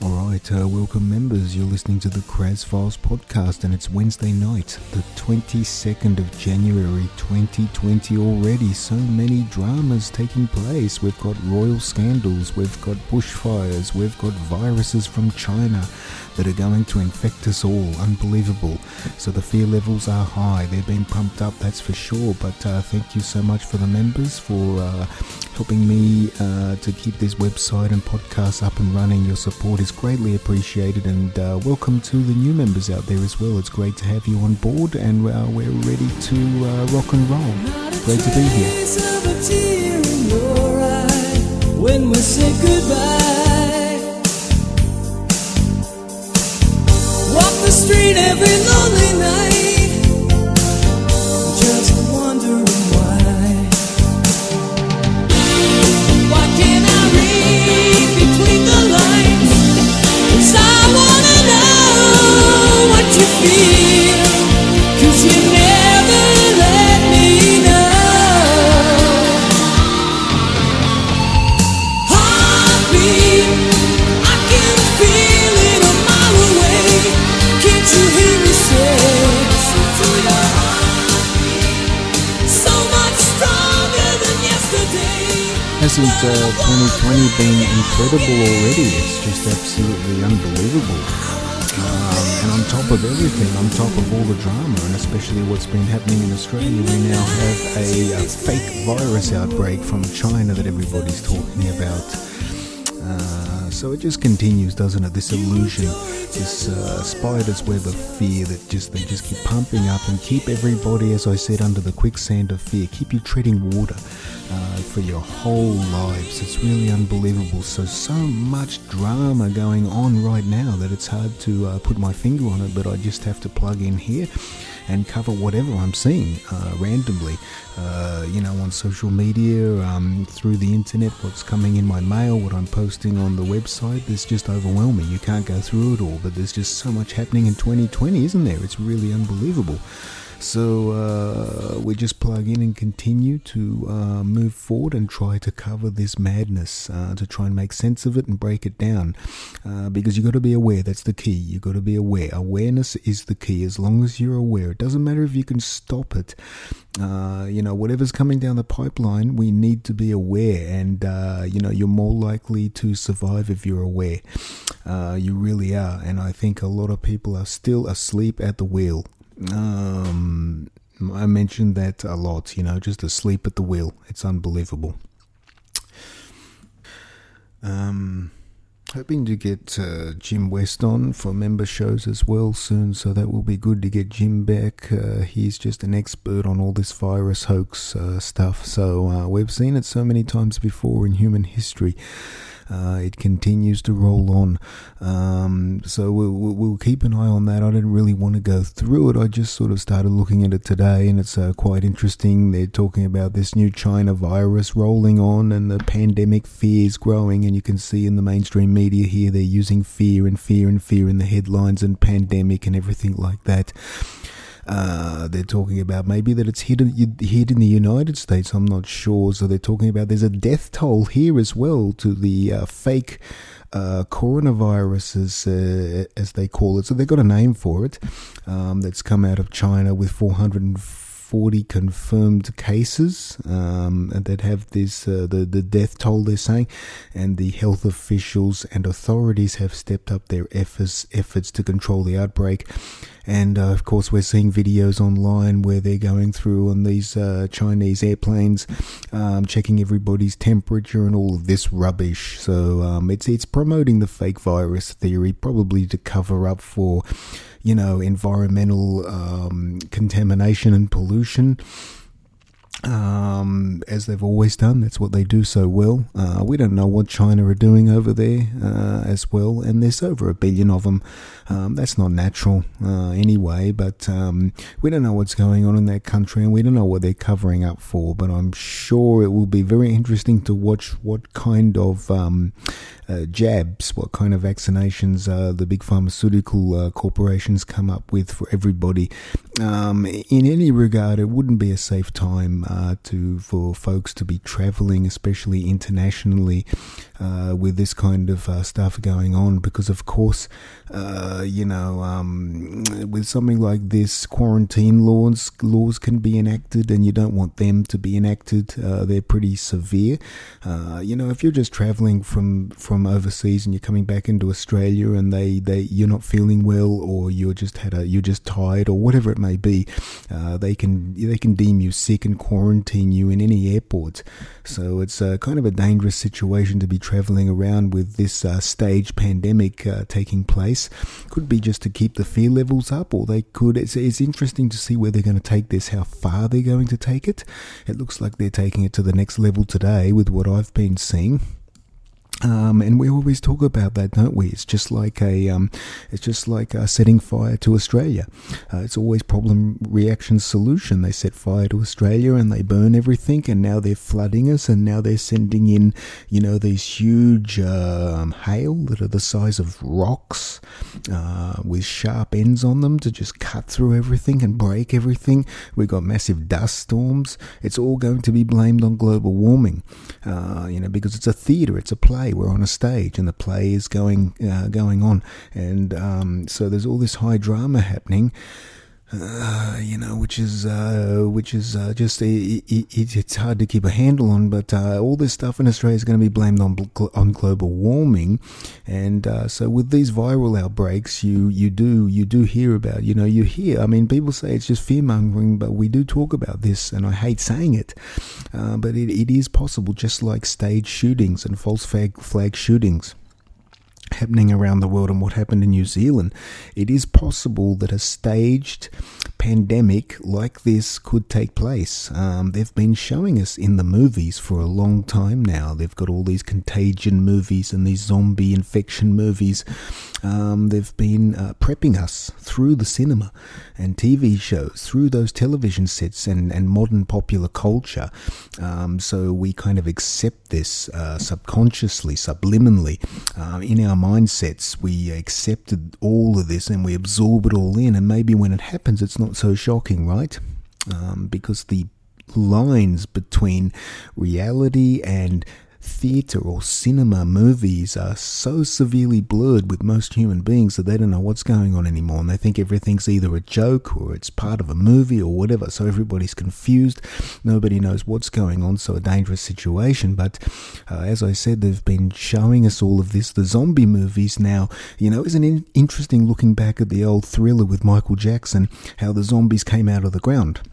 Alright, welcome members. You're listening to the Kraz Files podcast, and it's Wednesday night, the 22nd of January 2020 already. So many dramas taking place. We've got royal scandals, we've got bushfires, we've got viruses from China that are going to infect us all. Unbelievable. So the fear levels are high. They're being pumped up, that's for sure. But thank you so much for the members for helping me to keep this website and podcast up and running. Your support is greatly appreciated, and welcome to the new members out there as well. It's great to have you on board, and we're ready to rock and roll. Great to be here. When we say goodbye, walk the street every lonely night, just wondering why can't I read between the lines? 'Cause I wanna know what you feel, 'cause you never let me know. Heartbeat, I can feel it a mile away. Can't you hear me say, listen to your heartbeat, so much stronger than yesterday. Hasn't 2020 been incredible already? It's just absolutely unbelievable. And on top of everything, on top of all the drama, and especially what's been happening in Australia, we now have a fake virus outbreak from China that everybody's talking about. So it just continues, doesn't it? This illusion, this spider's web of fear that they just keep pumping up and keep everybody, as I said, under the quicksand of fear. Keep you treading water for your whole lives. It's really unbelievable. So much drama going on right now that it's hard to put my finger on it, but I just have to plug in here and cover whatever I'm seeing randomly, on social media, through the internet, what's coming in my mail, what I'm posting on the website. It's just overwhelming. You can't go through it all, but there's just so much happening in 2020, isn't there? It's really unbelievable. So we just plug in and continue to move forward and try to cover this madness, to try and make sense of it and break it down, because you got to be aware. That's the key. You got to be aware. Awareness is the key. As long as you're aware, it doesn't matter if you can stop it. Whatever's coming down the pipeline, we need to be aware, and you're more likely to survive if you're aware. You really are, and I think a lot of people are still asleep at the wheel. I mentioned that a lot, just asleep at the wheel. It's unbelievable. Hoping to get Jim West on for member shows as well soon, so that will be good to get Jim back. He's just an expert on all this virus hoax stuff, so we've seen it so many times before in human history. It continues to roll on, so we'll keep an eye on that. I didn't really want to go through it. I just sort of started looking at it today, and it's quite interesting. They're talking about this new China virus rolling on, and the pandemic fear is growing, and you can see in the mainstream media here they're using fear and fear and fear in the headlines, and pandemic and everything like that. They're talking about maybe that it's hit in the United States. I'm not sure. So they're talking about there's a death toll here as well to the fake coronaviruses, as they call it. So they've got a name for it, that's come out of China with 440 confirmed cases, and that have this the death toll, they're saying, and the health officials and authorities have stepped up their efforts to control the outbreak. And of course we're seeing videos online where they're going through on these Chinese airplanes, checking everybody's temperature and all of this rubbish. So it's promoting the fake virus theory, probably to cover up for environmental contamination and pollution. As they've always done. That's what they do so well. We don't know what China are doing over there as well, and there's over 1 billion of them. That's not natural anyway, but we don't know what's going on in that country, and we don't know what they're covering up for, but I'm sure it will be very interesting to watch what kind of jabs, what kind of vaccinations the big pharmaceutical corporations come up with for everybody. In any regard, it wouldn't be a safe time for folks to be traveling, especially internationally, with this kind of stuff going on, because of course, with something like this, quarantine laws can be enacted, and you don't want them to be enacted. They're pretty severe. If you're just traveling from overseas and you're coming back into Australia and you're not feeling well, or you're just tired, or whatever it may be, they can deem you sick and quarantine you in any airport. So it's kind of a dangerous situation to be traveling around with this staged pandemic taking place. Could be just to keep the fear levels up, or they could. It's interesting to see where they're going to take this, how far they're going to take it. It looks like they're taking it to the next level today with what I've been seeing. And we always talk about that, don't we? It's just like setting fire to Australia. It's always problem, reaction, solution. They set fire to Australia and they burn everything, and now they're flooding us, and now they're sending in, these huge hail that are the size of rocks with sharp ends on them to just cut through everything and break everything. We've got massive dust storms. It's all going to be blamed on global warming, because it's a theatre, it's a play. We're on a stage, and the play is going on, and so there's all this high drama happening, which is just it's hard to keep a handle on. But all this stuff in Australia is going to be blamed on global warming, and so with these viral outbreaks, you do hear about, you hear. I mean, people say it's just fear mongering, but we do talk about this, and I hate saying it, but it is possible, just like stage shootings and false flag shootings happening around the world, and what happened in New Zealand. It is possible that a staged pandemic like this could take place. They've been showing us in the movies for a long time now. They've got all these contagion movies and these zombie infection movies. They've been prepping us through the cinema and TV shows, through those television sets and modern popular culture. So we kind of accept this subconsciously, subliminally, in our mindsets. We accepted all of this and we absorb it all in, and maybe when it happens it's not so shocking, right? Because the lines between reality and theatre or cinema movies are so severely blurred with most human beings that they don't know what's going on anymore, and they think everything's either a joke or it's part of a movie or whatever. So everybody's confused, nobody knows what's going on. So a dangerous situation. But as I said, they've been showing us all of this. The zombie movies now, isn't it interesting looking back at the old Thriller with Michael Jackson, how the zombies came out of the ground?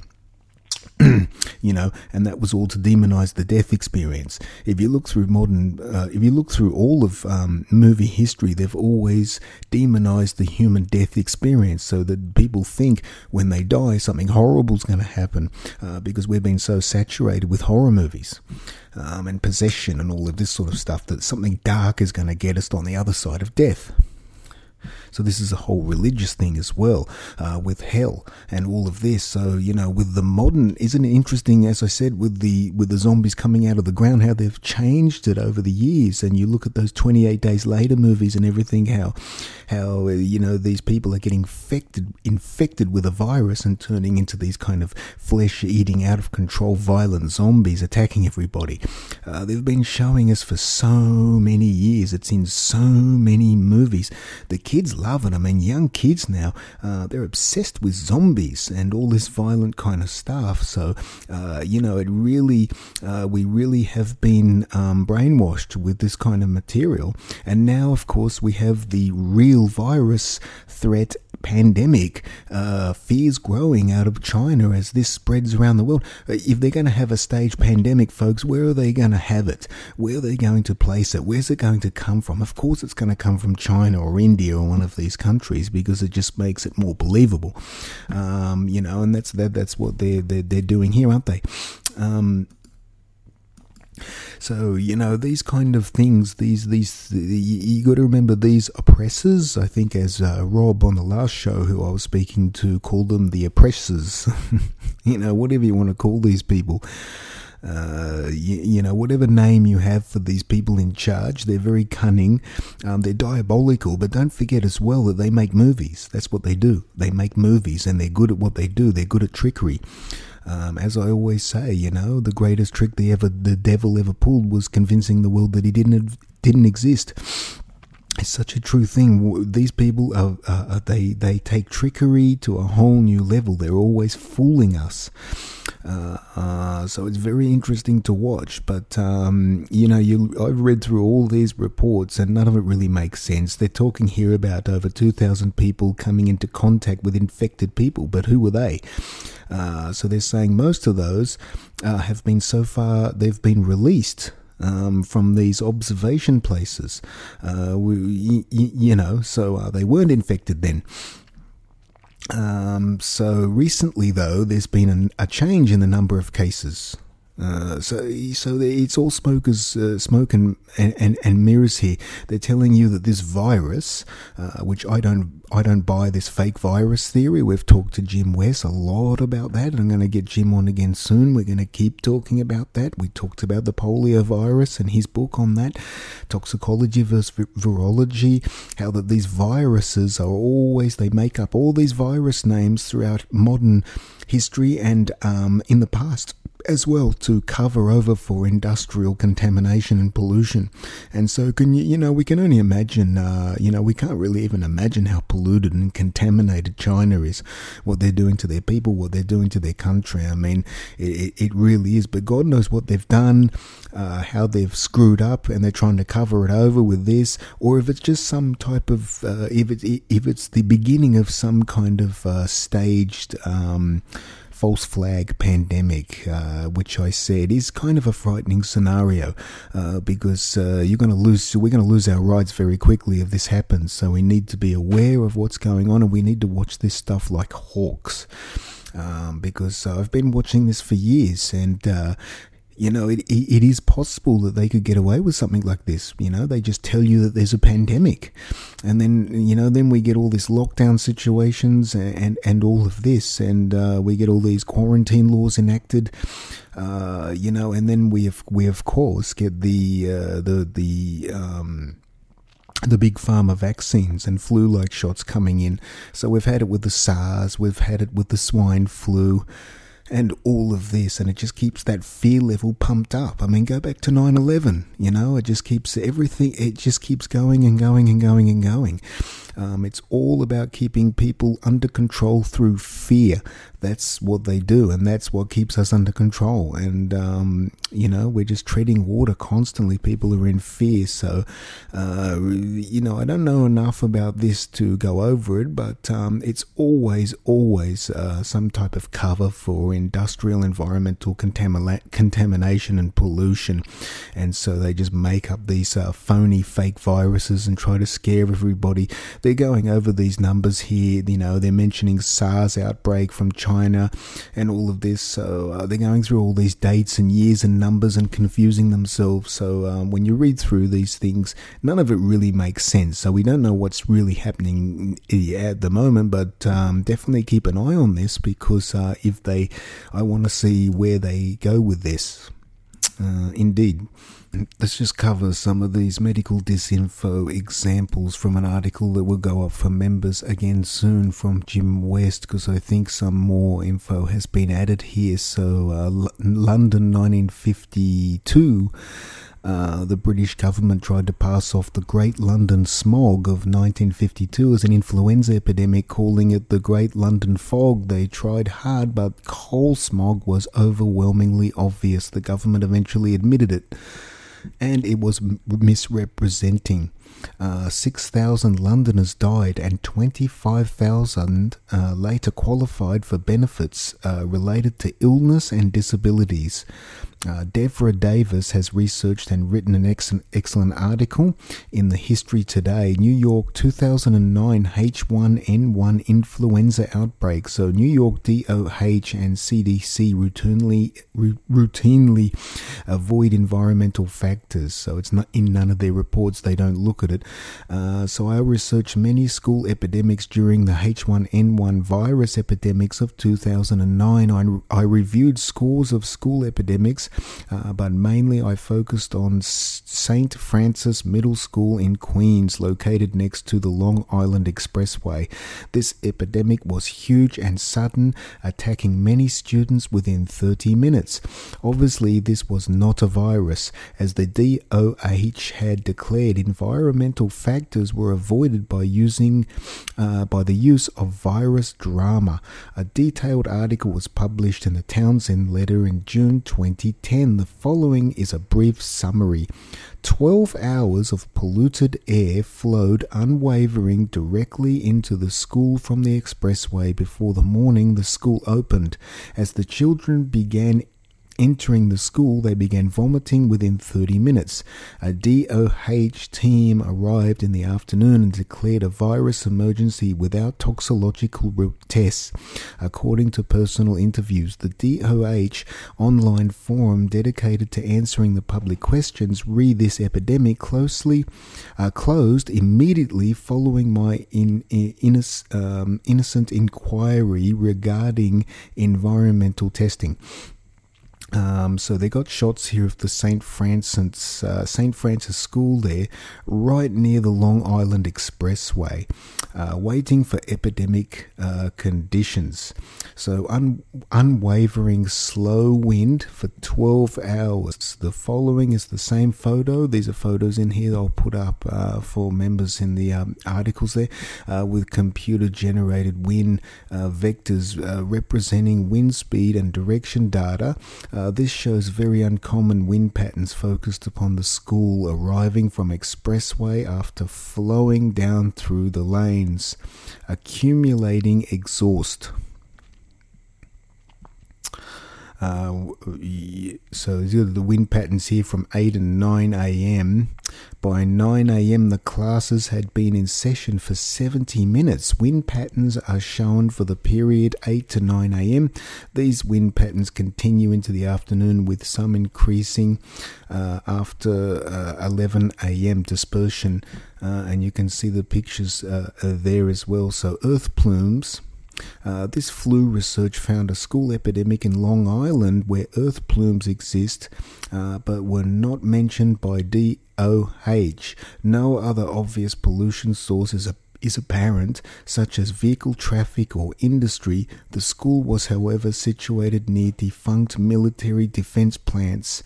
And that was all to demonize the death experience. If you look through all of movie history, they've always demonized the human death experience, so that people think when they die something horrible is going to happen, because we've been so saturated with horror movies and possession and all of this sort of stuff, that something dark is going to get us on the other side of death. So this is a whole religious thing as well, with hell and all of this. So, with the modern, isn't it interesting, as I said, with the zombies coming out of the ground, how they've changed it over the years. And you look at those 28 Days Later movies and everything, how these people are getting infected with a virus and turning into these kind of flesh-eating, out-of-control, violent zombies attacking everybody. They've been showing us for so many years. It's in so many movies. The kids love it. I mean, young kids now, they're obsessed with zombies and all this violent kind of stuff. So, it really, we really have been brainwashed with this kind of material. And now, of course, we have the real virus threat pandemic, fears growing out of China as this spreads around the world. If they're going to have a staged pandemic, folks, where are they going to have it? Where are they going to place it? Where's it going to come from? Of course it's going to come from China or India or one of these countries, because it just makes it more believable. And that's what they're doing here, aren't they? So, these kind of things, you got to remember, these oppressors, I think, as Rob on the last show who I was speaking to called them the oppressors, whatever you want to call these people, whatever name you have for these people in charge, they're very cunning, they're diabolical, but don't forget as well that they make movies. That's what they do. They make movies, and they're good at what they do. They're good at trickery. As I always say, the greatest trick the devil ever pulled was convincing the world that he didn't didn't exist. It's such a true thing. These people they take trickery to a whole new level. They're always fooling us. So it's very interesting to watch. But I've read through all these reports, and none of it really makes sense. They're talking here about over 2,000 people coming into contact with infected people, but who were they? So they're saying most of those have been so far. They've been released. From these observation places, so they weren't infected then. So recently, though, there's been a change in the number of cases. So it's all smoke and mirrors here. They're telling you that this virus, which I don't buy this fake virus theory. We've talked to Jim West a lot about that. I'm going to get Jim on again soon. We're going to keep talking about that. We talked about the polio virus and his book on that, toxicology versus virology, how that these viruses they make up all these virus names throughout modern history and in the past as well, to cover over for industrial contamination and pollution. And so we can only imagine, we can't really even imagine how polluted and contaminated China is, what they're doing to their people, what they're doing to their country. I mean, it really is, but God knows what they've done, how they've screwed up, and they're trying to cover it over with this, or if it's just some type of, if it's the beginning of some kind of staged false flag pandemic, which I said is kind of a frightening scenario, because we're going to lose our rights very quickly if this happens. So we need to be aware of what's going on, and we need to watch this stuff like hawks, because I've been watching this for years, and it is possible that they could get away with something like this. They just tell you that there's a pandemic, and then we get all these lockdown situations and all of this, and we get all these quarantine laws enacted, and then we of course get the big pharma vaccines and flu-like shots coming in. So we've had it with the SARS, we've had it with the swine flu, and all of this, and it just keeps that fear level pumped up. I mean, go back to 9/11, it just keeps everything, it just keeps going and going and going and going. It's all about keeping people under control through fear. That's what they do, and that's what keeps us under control. And, we're just treading water constantly. People are in fear. So, I don't know enough about this to go over it, but it's always some type of cover for industrial environmental contamination and pollution. And so they just make up these phony fake viruses and try to scare everybody. They're going over these numbers here. They're mentioning SARS outbreak from China and all of this. So they're going through all these dates and years and numbers and confusing themselves. So when you read through these things, none of it really makes sense. So we don't know what's really happening at the moment, but definitely keep an eye on this, because I want to see where they go with this. Indeed. Let's just cover some of these medical disinfo examples from an article that will go up for members again soon from Jim West, because I think some more info has been added here. So London 1952, the British government tried to pass off the Great London Smog of 1952 as an influenza epidemic, calling it the Great London Fog. They tried hard, but coal smog was overwhelmingly obvious. The government eventually admitted it, and it was misrepresenting. 6,000 Londoners died, and 25,000 later qualified for benefits related to illness and disabilities. Deborah Davis has researched and written an excellent article in the History Today. New York 2009 H1N1 influenza outbreak. So New York DOH and CDC routinely avoid environmental factors. So it's not in none of their reports. They don't look look at it. So I researched many school epidemics during the H1N1 virus epidemics of 2009. I reviewed scores of school epidemics, but mainly I focused on St. Francis Middle School in Queens, located next to the Long Island Expressway. This epidemic was huge and sudden, attacking many students within 30 minutes. Obviously, this was not a virus, as the DOH had declared environmental factors were avoided by the use of virus drama. A detailed article was published in the Townsend Letter in June 2010. The following is a brief summary. 12 hours of polluted air flowed unwavering directly into the school from the expressway before the morning the school opened. As the children began entering the school, they began vomiting within 30 minutes. A DOH team arrived in the afternoon and declared a virus emergency without toxicological tests. According to personal interviews, the DOH online forum dedicated to answering the public questions, "Read This Epidemic Closely," closed immediately following my innocent inquiry regarding environmental testing. So they got shots here of the St. Francis School there, right near the Long Island Expressway, waiting for epidemic conditions. So unwavering slow wind for 12 hours. The following is the same photo. These are photos in here I'll put up for members in the articles there, with computer-generated wind vectors representing wind speed and direction data. This shows very uncommon wind patterns focused upon the school arriving from expressway after flowing down through the lanes, accumulating exhaust. So these are the wind patterns here from 8 and 9 a.m. By 9 a.m. the classes had been in session for 70 minutes. Wind patterns are shown for the period 8 to 9 a.m. These wind patterns continue into the afternoon, with some increasing after 11 a.m. dispersion. And you can see the pictures there as well. So earth plumes. This flu research found a school epidemic in Long Island where earth plumes exist, but were not mentioned by DOH. No other obvious pollution source is apparent, such as vehicle traffic or industry. The school was, however, situated near defunct military defense plants,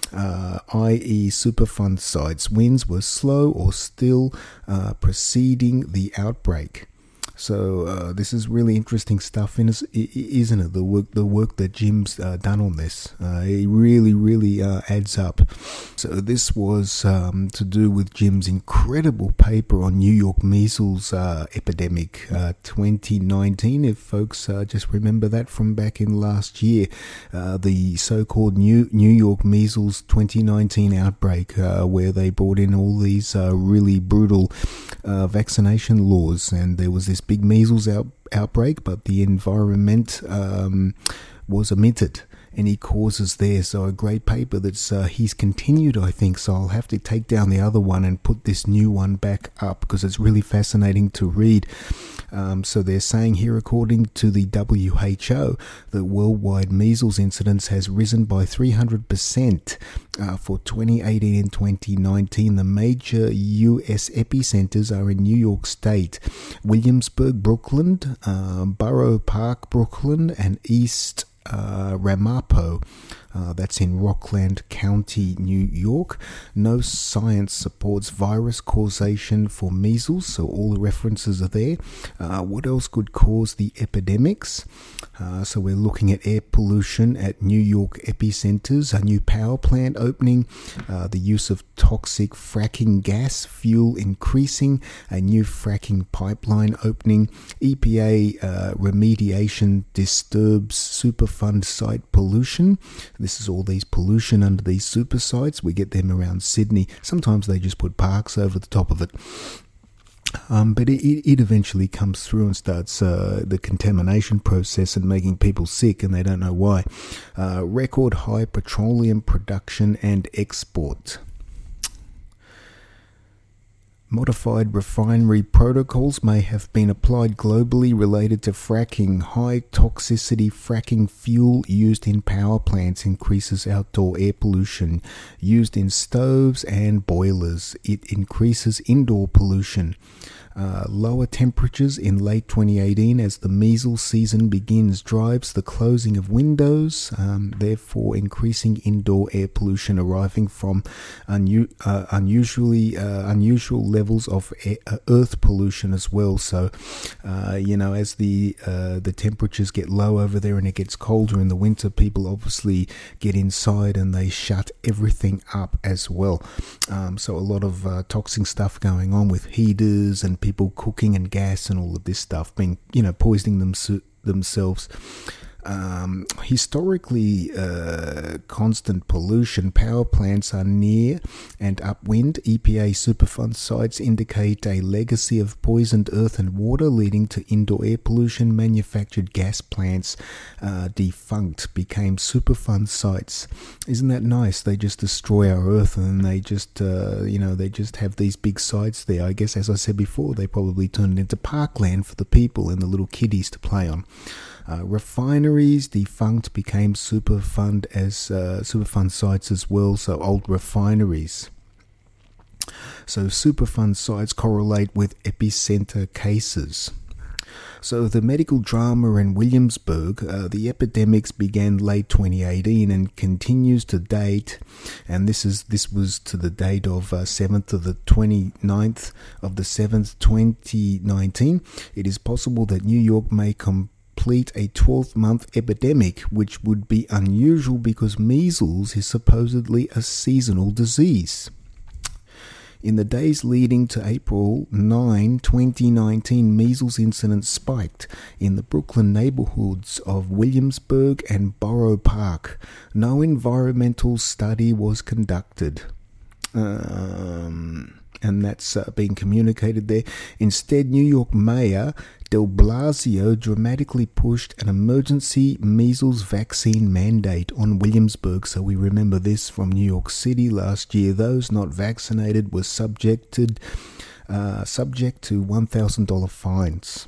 i.e. Superfund sites. Winds were slow or still preceding the outbreak. So this is really interesting stuff, isn't it? The work that Jim's done on this, it really adds up. So this was to do with Jim's incredible paper on New York measles epidemic 2019. If folks just remember that from back in last year, the so-called New York measles 2019 outbreak, where they brought in all these really brutal vaccination laws, and there was this big measles outbreak, but the environment was omitted. Any causes there. So a great paper that's he's continued, I think. So I'll have to take down the other one and put this new one back up, because it's really fascinating to read. So they're saying here, according to the WHO, that worldwide measles incidence has risen by 300% for 2018 and 2019. The major U.S. epicenters are in New York State, Williamsburg, Brooklyn, Borough Park, Brooklyn, and East Ramapo. That's in Rockland County, New York. No science supports virus causation for measles, so all the references are there. What else could cause the epidemics? So we're looking at air pollution at New York epicenters, a new power plant opening, the use of toxic fracking gas fuel increasing, a new fracking pipeline opening, EPA remediation disturbs Superfund site pollution. This is all these pollution under these super sites. We get them around Sydney. Sometimes they just put parks over the top of it. But it eventually comes through and starts the contamination process and making people sick, and they don't know why. Record high petroleum production and export. Modified refinery protocols may have been applied globally related to fracking. High toxicity fracking fuel used in power plants increases outdoor air pollution. Used in stoves and boilers, it increases indoor pollution. Lower temperatures in late 2018 as the measles season begins drives the closing of windows, therefore increasing indoor air pollution arriving from unusual levels of earth pollution as well. So, as the temperatures get low over there and it gets colder in the winter, people obviously get inside and they shut everything up as well. So a lot of toxic stuff going on with heaters and people cooking and gas and all of this stuff being, poisoning themselves. Historically, constant pollution. Power plants are near and upwind. EPA Superfund sites indicate a legacy of poisoned earth and water leading to indoor air pollution. Manufactured gas plants, defunct, became Superfund sites. Isn't that nice? They just destroy our earth and they just, they just have these big sites there. I guess, as I said before, they probably turned it into parkland for the people and the little kiddies to play on. Refineries defunct, became Superfund as Superfund sites as well, so old refineries. So Superfund sites correlate with epicenter cases. So the medical drama in Williamsburg, the epidemics began late 2018 and continues to date, and this was to the date of 7th of the 29th of the 7th, 2019. It is possible that New York may complete a 12-month epidemic, which would be unusual because measles is supposedly a seasonal disease. In the days leading to April 9, 2019, measles incidents spiked in the Brooklyn neighborhoods of Williamsburg and Borough Park. No environmental study was conducted. And that's being communicated there. Instead, New York Mayor de Blasio dramatically pushed an emergency measles vaccine mandate on Williamsburg. So we remember this from New York City last year. Those not vaccinated were subject to $1,000 fines.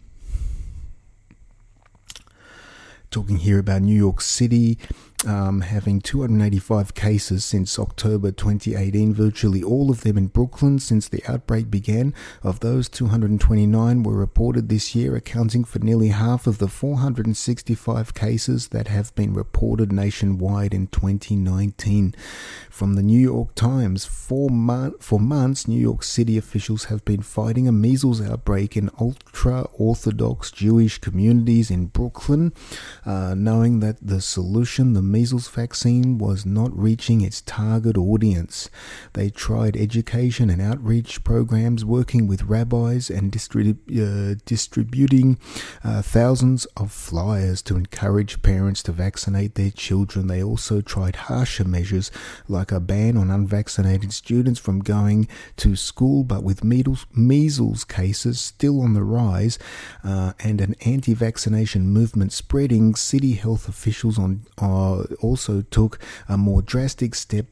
Talking here about New York City, having 285 cases since October 2018, virtually all of them in Brooklyn since the outbreak began. Of those, 229 were reported this year, accounting for nearly half of the 465 cases that have been reported nationwide in 2019. From the New York Times, for months, New York City officials have been fighting a measles outbreak in ultra-Orthodox Jewish communities in Brooklyn, knowing that the solution, the measles vaccine, was not reaching its target audience. They tried education and outreach programs, working with rabbis and distributing thousands of flyers to encourage parents to vaccinate their children. They also tried harsher measures like a ban on unvaccinated students from going to school, but with measles cases still on the rise and an anti-vaccination movement spreading, city health officials also took a more drastic step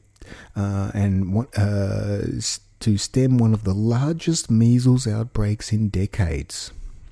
to stem one of the largest measles outbreaks in decades.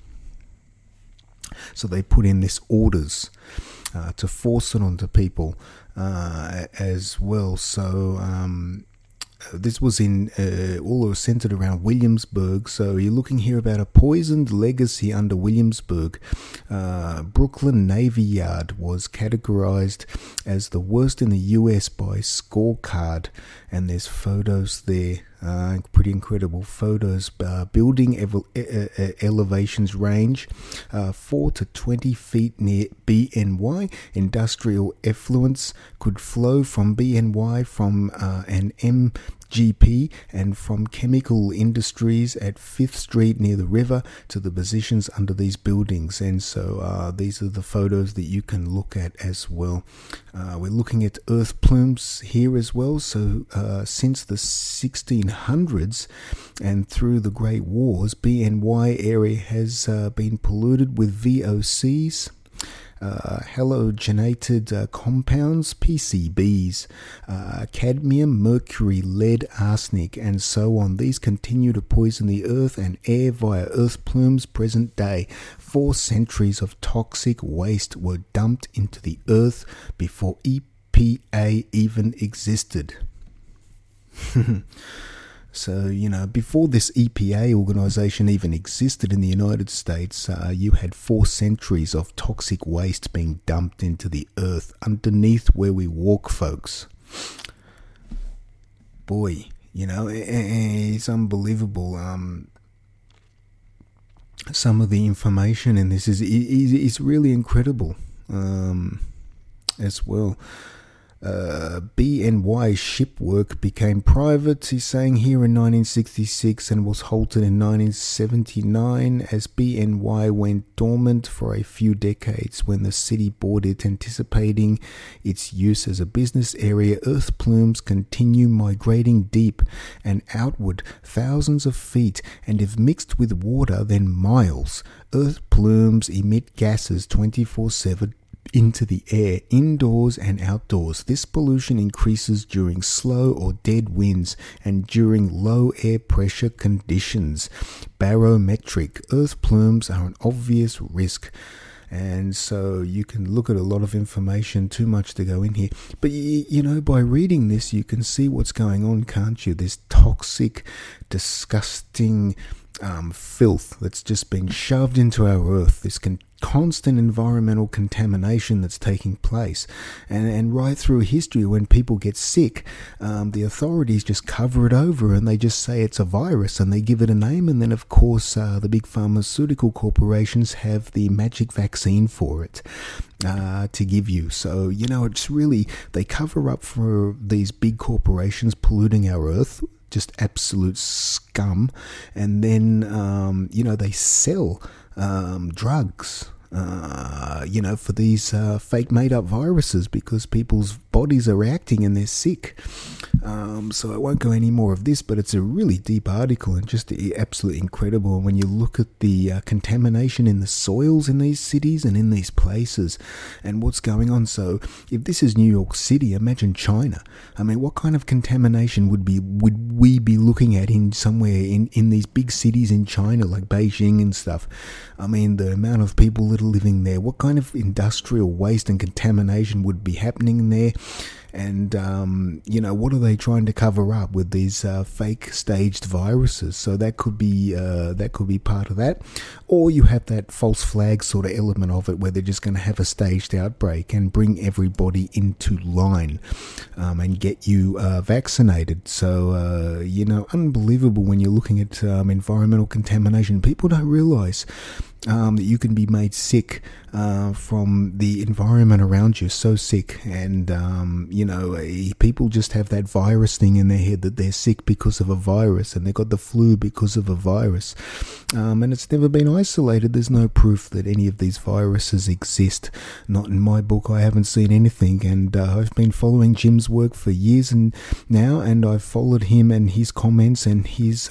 So they put in this orders to force it onto people as well. So this was all centered around Williamsburg. So you're looking here about a poisoned legacy under Williamsburg. Brooklyn Navy Yard was categorized as the worst in the US by Scorecard, and there's photos there. Pretty incredible photos. Building elevations range 4 to 20 feet near BNY. Industrial effluents could flow from BNY from an MGP and from chemical industries at 5th Street near the river to the positions under these buildings. And so these are the photos that you can look at as well. We're looking at earth plumes here as well. So since the 1600s and through the Great Wars, BNY area has been polluted with VOCs. halogenated compounds, PCBs, cadmium, mercury, lead, arsenic, and so on. These continue to poison the earth and air via earth plumes present day. 4 centuries of toxic waste were dumped into the earth before EPA even existed. So, before this EPA organization even existed in the United States, you had 4 centuries of toxic waste being dumped into the earth underneath where we walk, folks. Boy, it's unbelievable. Some of the information in this is really incredible as well. BNY Shipwork became private, he's saying here, in 1966 and was halted in 1979 as BNY went dormant for a few decades when the city bought it, anticipating its use as a business area. Earth plumes continue migrating deep and outward thousands of feet, and if mixed with water, then miles. Earth plumes emit gases 24/7 into the air, indoors and outdoors. This pollution increases during slow or dead winds and during low air pressure conditions. Barometric. Earth plumes are an obvious risk. And so you can look at a lot of information, too much to go in here. But, by reading this, you can see what's going on, can't you? This toxic, disgusting filth that's just been shoved into our earth, this constant environmental contamination that's taking place. And right through history, when people get sick, the authorities just cover it over and they just say it's a virus and they give it a name. And then, of course, the big pharmaceutical corporations have the magic vaccine for it to give you. So, it's really, they cover up for these big corporations polluting our earth. Just absolute scum. And then, they sell drugs, for these fake made-up viruses because people's bodies are reacting and they're sick. So I won't go any more of this, but it's a really deep article and just absolutely incredible. And when you look at the contamination in the soils in these cities and in these places and what's going on. So if this is New York City, imagine China. I mean, what kind of contamination would we be looking at in somewhere in these big cities in China like Beijing and stuff? I mean, the amount of people that are living there, what kind of industrial waste and contamination would be happening there? And, what are they trying to cover up with these fake staged viruses? So that could be part of that. Or you have that false flag sort of element of it where they're just going to have a staged outbreak and bring everybody into line and get you vaccinated. So, unbelievable when you're looking at environmental contamination. People don't realize that you can be made sick from the environment around you, so sick. And, people just have that virus thing in their head that they're sick because of a virus and they got the flu because of a virus. And it's never been isolated. There's no proof that any of these viruses exist. Not in my book. I haven't seen anything. And I've been following Jim's work for years now, and I've followed him and his comments and his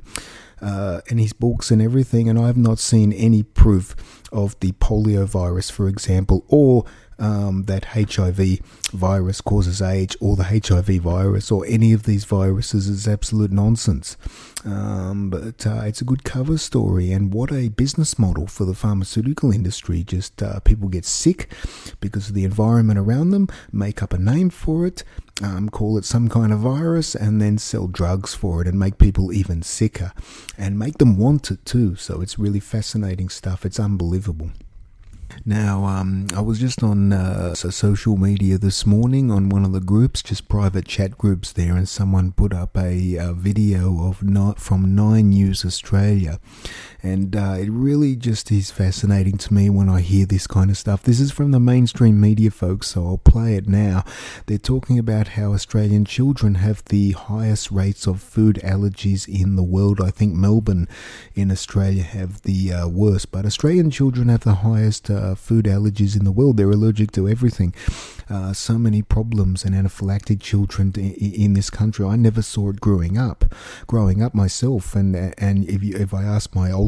books and everything, and I have not seen any proof of the polio virus, for example, or that HIV virus causes AIDS, or the HIV virus, or any of these viruses is absolute nonsense. But it's a good cover story, and what a business model for the pharmaceutical industry. Just people get sick because of the environment around them, make up a name for it, call it some kind of virus, and then sell drugs for it and make people even sicker and make them want it too. So it's really fascinating stuff. It's unbelievable. Now, I was just on social media this morning on one of the groups, just private chat groups there, and someone put up a video from 9 News Australia. And it really just is fascinating to me when I hear this kind of stuff. This is from the mainstream media, folks, so I'll play it now. They're talking about how Australian children have the highest rates of food allergies in the world. I think Melbourne in Australia have the worst, but Australian children have the highest food allergies in the world. They're allergic to everything. So many problems and anaphylactic children in this country. I never saw it growing up myself. And if I ask my older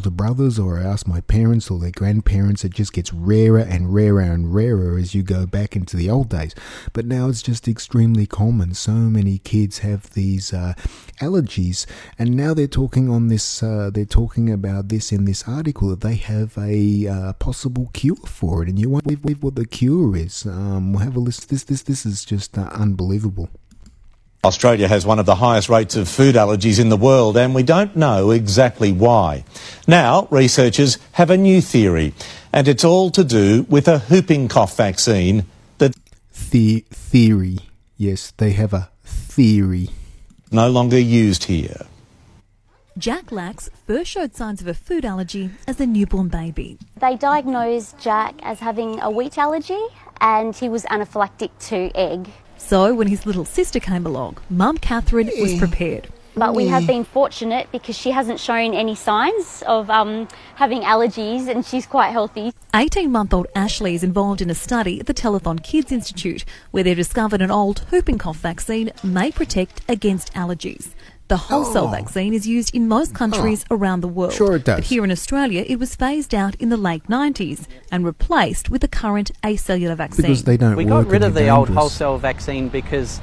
older brothers, or I ask my parents or their grandparents, it just gets rarer and rarer and rarer as you go back into the old days. But now it's just extremely common. So many kids have these allergies, and now they're talking on this. They're talking about this in this article that they have a possible cure for it, and you won't believe what the cure is. We'll have a list. This is just unbelievable. Australia has one of the highest rates of food allergies in the world, and we don't know exactly why. Now, researchers have a new theory, and it's all to do with a whooping cough vaccine that... Theory. Yes, they have a theory. ...no longer used here. Jack Lax first showed signs of a food allergy as a newborn baby. They diagnosed Jack as having a wheat allergy, and he was anaphylactic to egg. So when his little sister came along, Mum Catherine was prepared. But we have been fortunate because she hasn't shown any signs of having allergies, and she's quite healthy. 18-month-old Ashley is involved in a study at the Telethon Kids Institute where they've discovered an old whooping cough vaccine may protect against allergies. The wholesale vaccine is used in most countries around the world. Sure it does. But here in Australia, it was phased out in the late 90s and replaced with the current acellular vaccine. Because they don't We work got rid and of they're the old dangerous. wholesale vaccine because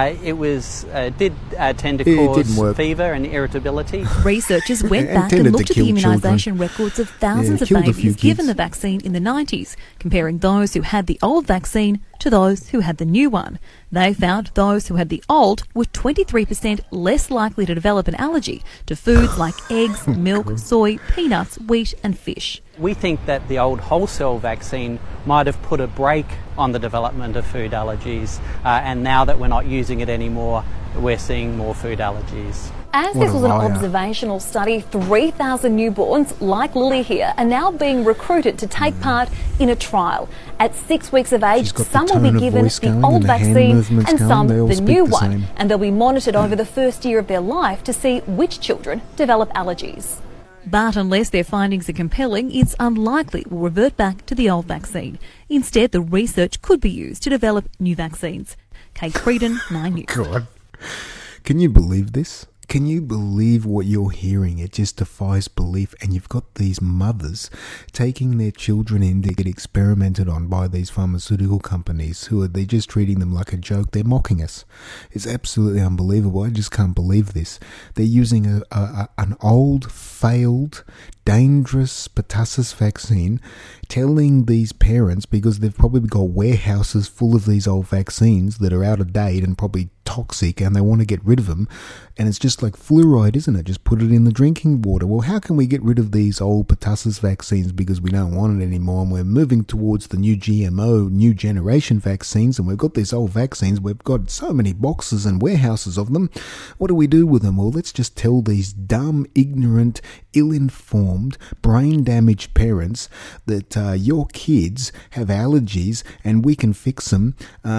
it did tend to cause fever and irritability. Researchers went And back tended and to looked at the kill immunisation records of thousands of killed a few babies given kids. the vaccine in the 90s, comparing those who had the old vaccine to those who had the new one. They found those who had the old were 23% less likely to develop an allergy to foods like eggs, milk, soy, peanuts, wheat and fish. We think that the old wholesale vaccine might have put a brake on the development of food allergies, and now that we're not using it anymore, we're seeing more food allergies. As What this a was an liar. observational study, 3,000 newborns like Lily here are now being recruited to take part in a trial. At 6 weeks of age, She's got the some will tone be of given voice the going old and the hand vaccine movements and going. some They all the speak new the one. same. And they'll be monitored over the first year of their life to see which children develop allergies. But unless their findings are compelling, it's unlikely we'll revert back to the old vaccine. Instead, the research could be used to develop new vaccines. Kate Creedon, 9 News. God. Can you believe this? Can you believe what you're hearing? It just defies belief. And you've got these mothers taking their children in to get experimented on by these pharmaceutical companies they're just treating them like a joke. They're mocking us. It's absolutely unbelievable. I just can't believe this. They're using an old, failed, dangerous pertussis vaccine, telling these parents, because they've probably got warehouses full of these old vaccines that are out of date and probably toxic, and they want to get rid of them. And it's just like fluoride, isn't it? Just put it in the drinking water. Well, how can we get rid of these old pertussis vaccines because we don't want it anymore, and we're moving towards the new GMO, new generation vaccines, and we've got these old vaccines. We've got so many boxes and warehouses of them. What do we do with them? Well, let's just tell these dumb, ignorant, ill-informed, brain-damaged parents that your kids have allergies and we can fix them,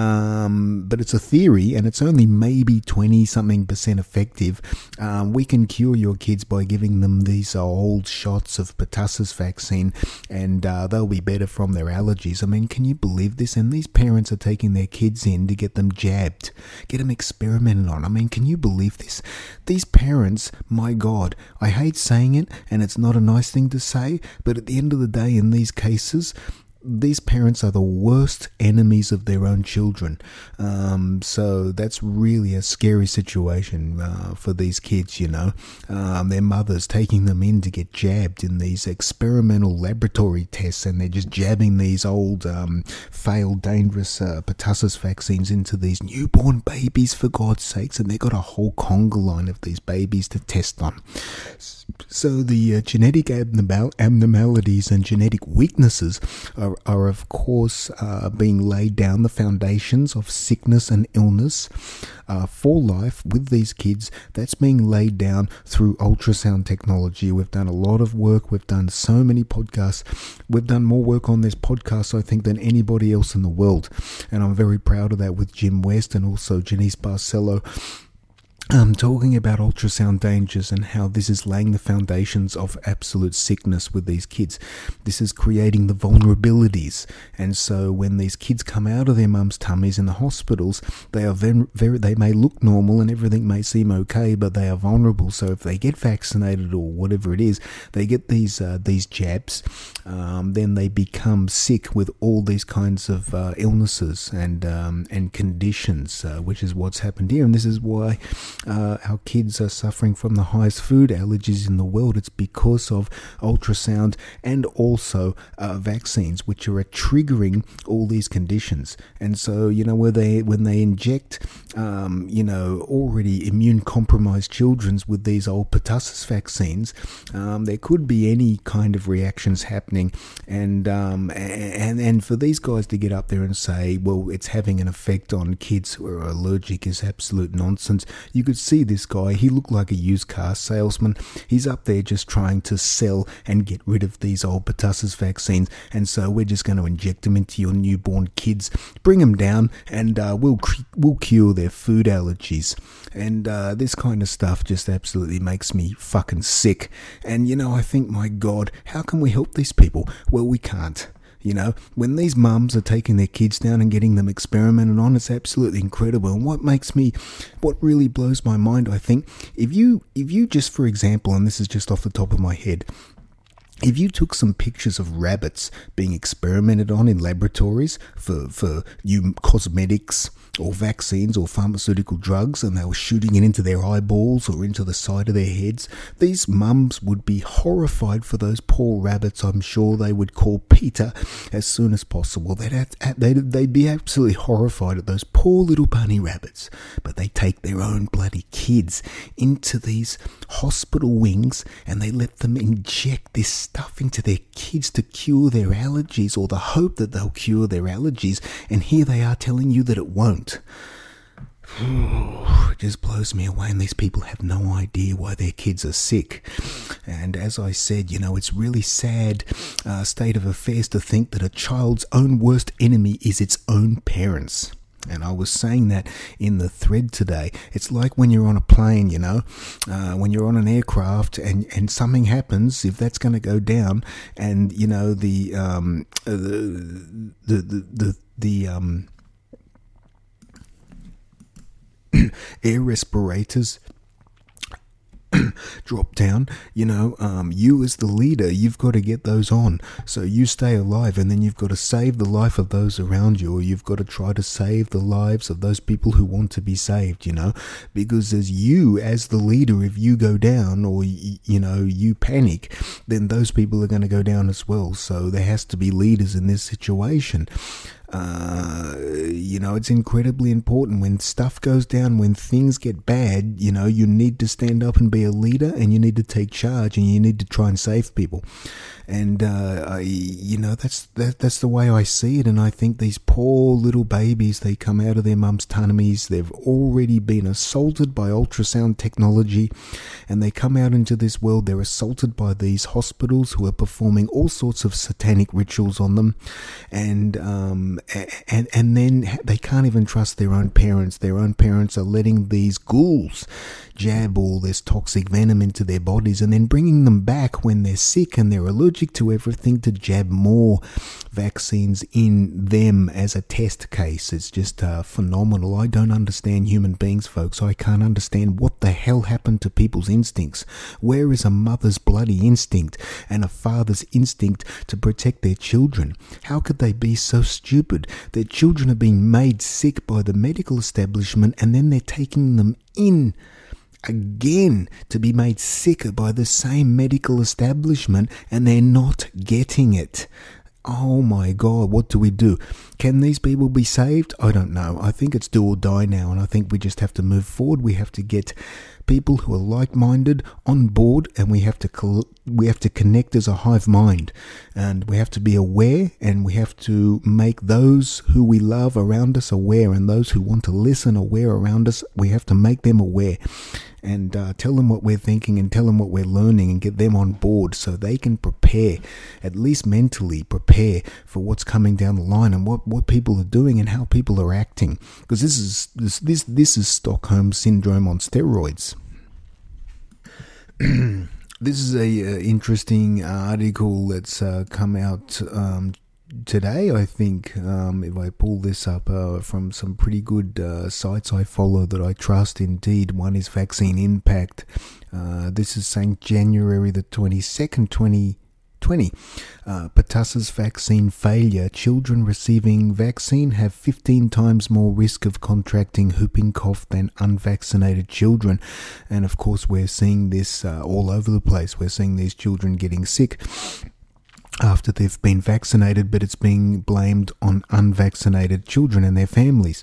but it's a theory and it's only maybe 20-something% effective. We can cure your kids by giving them these old shots of pertussis vaccine, and they'll be better from their allergies. I mean, can you believe this? And these parents are taking their kids in to get them jabbed, get them experimented on. I mean, can you believe this? These parents, my God, I hate saying it, and it's not a nice thing to say, but at the end of the day, in these cases, these parents are the worst enemies of their own children. So that's really a scary situation for these kids, you know. Their mothers taking them in to get jabbed in these experimental laboratory tests, and they're just jabbing these old, failed, dangerous pertussis vaccines into these newborn babies, for God's sakes, and they've got a whole conga line of these babies to test on. So the genetic abnormalities and genetic weaknesses are of course being laid down, the foundations of sickness and illness for life with these kids. That's being laid down through ultrasound technology. We've done a lot of work. We've done so many podcasts. We've done more work on this podcast, I think, than anybody else in the world. And I'm very proud of that with Jim West and also Janice Barcelo. talking about ultrasound dangers and how this is laying the foundations of absolute sickness with these kids. This is creating the vulnerabilities, and so when these kids come out of their mum's tummies in the hospitals, they are they may look normal and everything may seem okay, but they are vulnerable. So if they get vaccinated or whatever it is, they get these jabs, then they become sick with all these kinds of illnesses and conditions, which is what's happened here, and this is why our kids are suffering from the highest food allergies in the world. It's because of ultrasound and also vaccines, which are triggering all these conditions. And so, when they inject, already immune compromised children with these old pertussis vaccines, there could be any kind of reactions happening. And for these guys to get up there and say, well, it's having an effect on kids who are allergic is absolute nonsense. You could see this guy, he looked like a used car salesman. He's up there just trying to sell and get rid of these old pertussis vaccines, and so we're just going to inject them into your newborn kids, bring them down, and we'll cure their food allergies. And this kind of stuff just absolutely makes me fucking sick. And I think, my God, how can we help these people? Well, we can't. When these mums are taking their kids down and getting them experimented on, it's absolutely incredible. And what really blows my mind, I think, if you just, for example, and this is just off the top of my head, if you took some pictures of rabbits being experimented on in laboratories for new cosmetics or vaccines or pharmaceutical drugs, and they were shooting it into their eyeballs or into the side of their heads, these mums would be horrified for those poor rabbits. I'm sure they would call Peter as soon as possible. They'd be absolutely horrified at those poor little bunny rabbits. But they take their own bloody kids into these hospital wings and they let them inject this stuff into their kids to cure their allergies, or the hope that they'll cure their allergies, and here they are telling you that it won't. It just blows me away, and these people have no idea why their kids are sick. And as I said, it's really sad state of affairs to think that a child's own worst enemy is its own parents. And I was saying that in the thread today. It's like when you're on a plane, when you're on an aircraft and something happens, if that's going to go down, and the air respirators drop down, you as the leader, you've got to get those on so you stay alive, and then you've got to save the life of those around you, or you've got to try to save the lives of those people who want to be saved, because as the leader, if you go down or you panic, then those people are going to go down as well. So there has to be leaders in this situation. It's incredibly important when stuff goes down, when things get bad, you need to stand up and be a leader, and you need to take charge, and you need to try and save people. And, that's the way I see it. And I think these poor little babies, they come out of their mum's tummies, they've already been assaulted by ultrasound technology, and they come out into this world, they're assaulted by these hospitals who are performing all sorts of satanic rituals on them, and then they can't even trust their own parents. Their own parents are letting these ghouls jab all this toxic venom into their bodies, and then bringing them back when they're sick and they're allergic to everything to jab more vaccines in them as a test case. It's just phenomenal. I don't understand human beings, folks. I can't understand what the hell happened to people's instincts. Where is a mother's bloody instinct and a father's instinct to protect their children? How could they be so stupid? Their children are being made sick by the medical establishment, and then they're taking them in again to be made sicker by the same medical establishment, and they're not getting it. Oh my God, what do we do? Can these people be saved? I don't know. I think it's do or die now, and I think we just have to move forward. We have to get people who are like-minded on board, and we have to connect as a hive mind, and we have to be aware, and we have to make those who we love around us aware, and those who want to listen aware around us. We have to make them aware. and tell them what we're thinking and tell them what we're learning and get them on board so they can prepare, at least mentally prepare for what's coming down the line and what people are doing and how people are acting. Because this is Stockholm Syndrome on steroids. This is a interesting article that's come out today, I think, if I pull this up from some pretty good sites I follow that I trust indeed. One is Vaccine Impact. This is saying January the 22nd, 2020. Pertussis vaccine failure. Children receiving vaccine have 15 times more risk of contracting whooping cough than unvaccinated children. And of course, we're seeing this all over the place. We're seeing these children getting sick after they've been vaccinated, but it's being blamed on unvaccinated children and their families.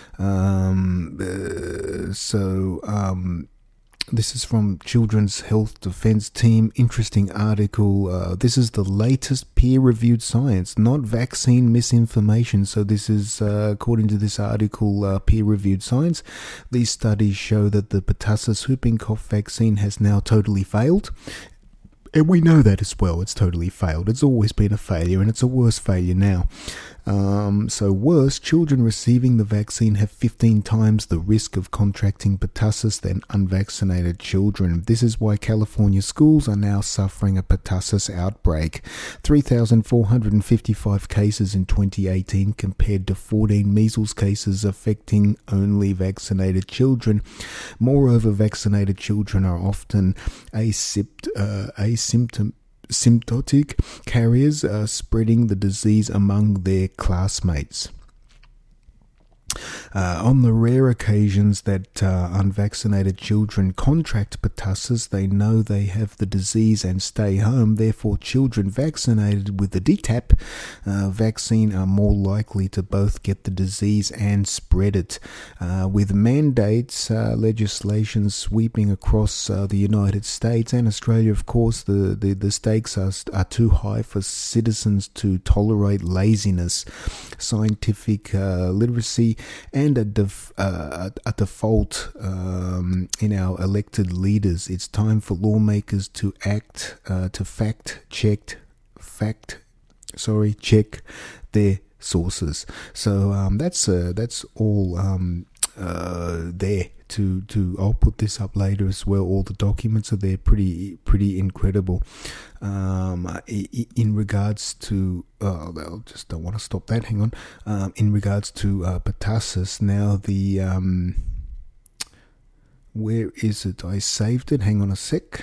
This is from Children's Health Defense Team. Interesting article. This is the latest peer-reviewed science, not vaccine misinformation. So this is, according to this article, peer-reviewed science. These studies show that the pertussis whooping cough vaccine has now totally failed. And we know that as well. It's totally failed. It's always been a failure, and it's a worse failure now. So worse, children receiving the vaccine have 15 times the risk of contracting pertussis than unvaccinated children. This is why California schools are now suffering a pertussis outbreak. 3,455 cases in 2018 compared to 14 measles cases affecting only vaccinated children. Moreover, vaccinated children are often asymptomatic carriers, spreading the disease among their classmates. On the rare occasions that unvaccinated children contract pertussis, they know they have the disease and stay home. Therefore, children vaccinated with the DTaP vaccine are more likely to both get the disease and spread it. With mandates, legislation sweeping across the United States and Australia, of course, the stakes are too high for citizens to tolerate laziness, scientific literacy, and a default in our elected leaders. It's time for lawmakers to act, to check their sources. So that's all there. I'll put this up later as well. All the documents are there, pretty incredible. In regards to, I just don't want to stop that. Hang on. In regards to pertussis, now the where is it? I saved it. Hang on a sec.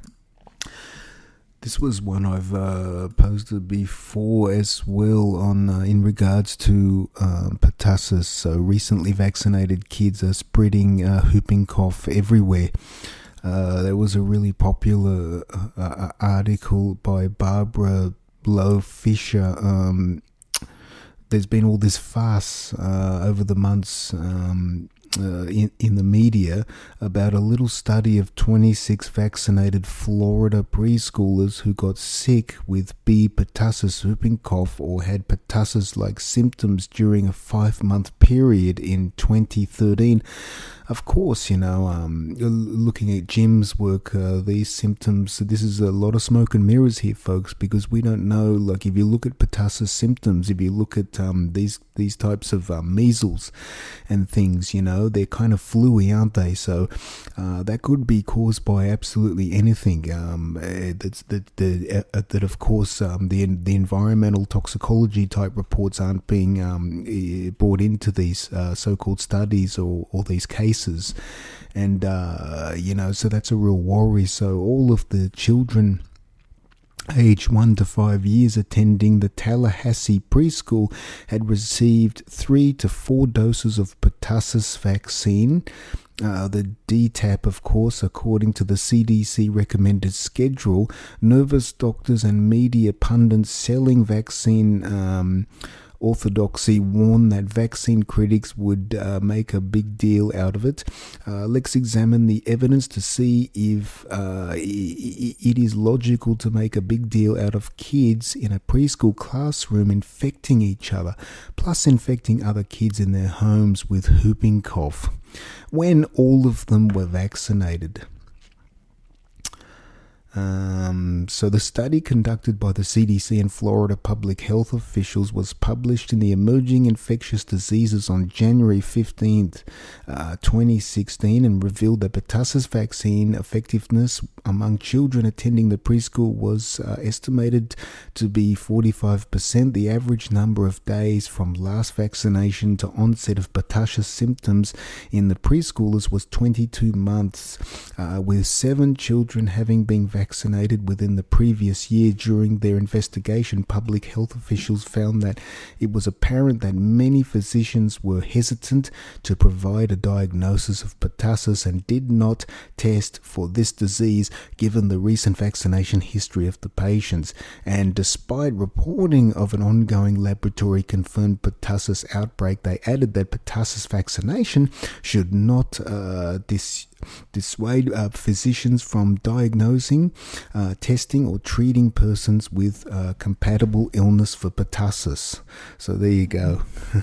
This was one I've posted before as well on in regards to pertussis. So recently vaccinated kids are spreading whooping cough everywhere. There was a really popular article by Barbara Blow Fisher. There's been all this fuss over the months in the media about a little study of 26 vaccinated Florida preschoolers who got sick with B. pertussis whooping cough or had pertussis-like symptoms during a 5-month period in 2013. Of course, looking at Jim's work, these symptoms, this is a lot of smoke and mirrors here, folks, because we don't know, like if you look at pertussis symptoms, if you look at these types of measles and things, they're kind of fluey, aren't they? So that could be caused by absolutely anything. That of course, the environmental toxicology type reports aren't being brought into these so-called studies or these cases. And so that's a real worry. So all of the children age 1 to 5 years attending the Tallahassee preschool had received 3 to 4 doses of pertussis vaccine. The DTaP, of course, according to the CDC recommended schedule. Nervous doctors and media pundits selling vaccine orthodoxy warned that vaccine critics would make a big deal out of it. Let's examine the evidence to see if it is logical to make a big deal out of kids in a preschool classroom infecting each other, plus infecting other kids in their homes with whooping cough. when all of them were vaccinated. So the study conducted by the CDC and Florida public health officials was published in the Emerging Infectious Diseases on January 15th, 2016, and revealed that pertussis vaccine effectiveness among children attending the preschool was estimated to be 45%. The average number of days from last vaccination to onset of pertussis symptoms in the preschoolers was 22 months, with 7 children having been vaccinated within the previous year. During their investigation, public health officials found that it was apparent that many physicians were hesitant to provide a diagnosis of pertussis and did not test for this disease given the recent vaccination history of the patients. And despite reporting of an ongoing laboratory confirmed pertussis outbreak, they added that pertussis vaccination should not dissuade physicians from diagnosing, testing or treating persons with compatible illness for pertussis. So there you go.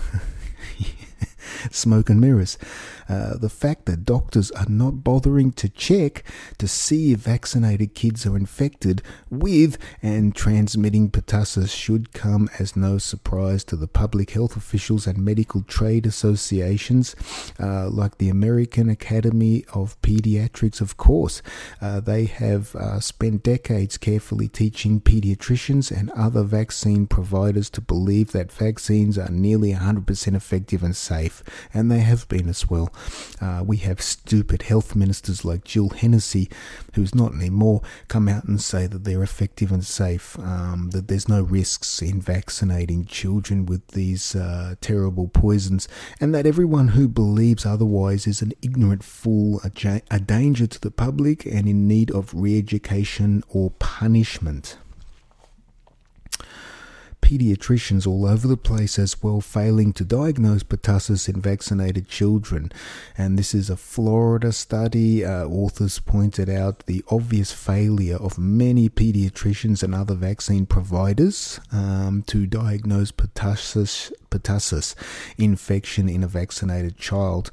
Smoke and mirrors. The fact that doctors are not bothering to check to see if vaccinated kids are infected with and transmitting pertussis should come as no surprise to the public health officials and medical trade associations like the American Academy of Pediatrics. Of course, they have spent decades carefully teaching pediatricians and other vaccine providers to believe that vaccines are nearly 100% effective and safe, and they have been as well. We have stupid health ministers like Jill Hennessy, who's not anymore, come out and say that they're effective and safe, that there's no risks in vaccinating children with these terrible poisons, and that everyone who believes otherwise is an ignorant fool, a danger to the public and in need of re-education or punishment. Pediatricians all over the place as well failing to diagnose pertussis in vaccinated children. And this is a Florida study. Authors pointed out the obvious failure of many pediatricians and other vaccine providers to diagnose pertussis infection in a vaccinated child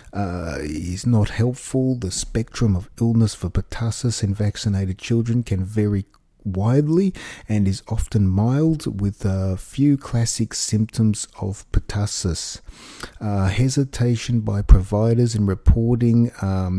is not helpful. The spectrum of illness for pertussis in vaccinated children can vary widely and is often mild, with a few classic symptoms of pertussis. Hesitation by providers in reporting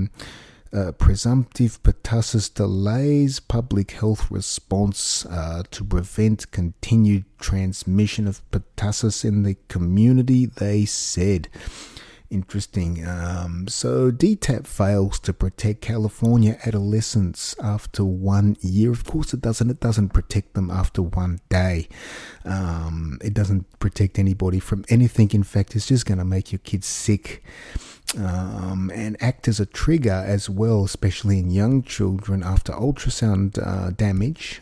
presumptive pertussis delays public health response to prevent continued transmission of pertussis in the community, they said. Interesting. So DTaP fails to protect California adolescents after 1 year. Of course it doesn't. It doesn't protect them after 1 day. It doesn't protect anybody from anything. In fact, it's just going to make your kids sick. And act as a trigger as well, especially in young children after ultrasound damage.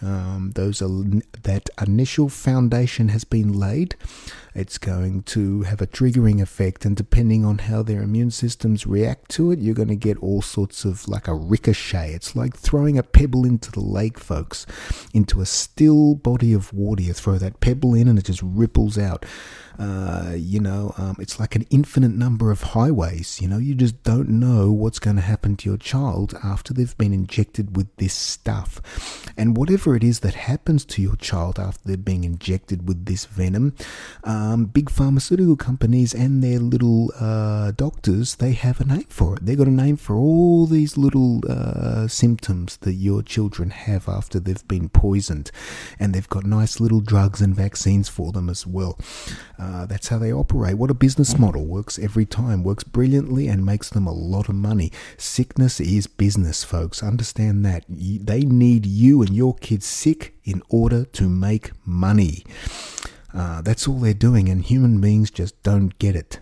That initial foundation has been laid. It's going to have a triggering effect, and depending on how their immune systems react to it, you're going to get all sorts of like a ricochet. It's like throwing a pebble into the lake, folks, into a still body of water. You throw that pebble in and it just ripples out. It's like an infinite number of highways. You just don't know what's going to happen to your child after they've been injected with this stuff. And whatever it is that happens to your child after they're being injected with this venom, big pharmaceutical companies and their little doctors, they have a name for it. They've got a name for all these little symptoms that your children have after they've been poisoned. And they've got nice little drugs and vaccines for them as well. That's how they operate. What a business model. Works every time. Works brilliantly and makes them a lot of money. Sickness is business, folks. Understand that. They need you and your kids sick in order to make money. That's all they're doing, and human beings just don't get it.